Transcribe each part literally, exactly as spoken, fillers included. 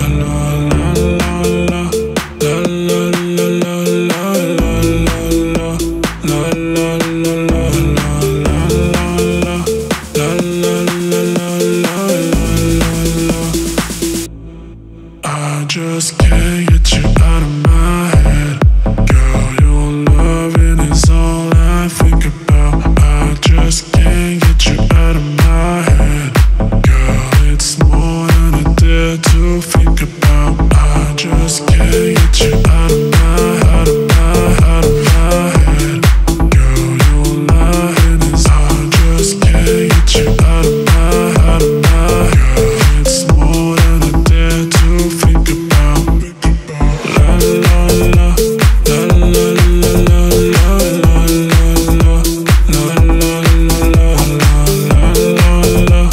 I just can't get you out of my head. Girl, your loving is all I think about. I just can't get you out of my head. Girl, it's more than I dare to think about. I just can't get you out of my, out of my, out of my head. Girl, your loving is, I just can't get you out of my, out of my. Girl, it's more than I dare to think about. La la la, la la la la la la la la la la la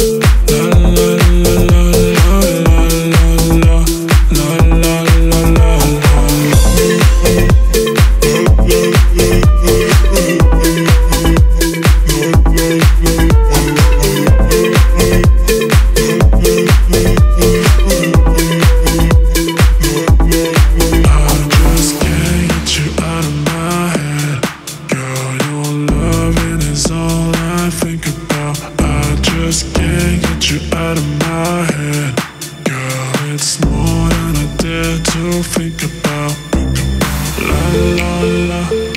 just can't get you out of my head. Girl, it's more than I dare to think about. La la la.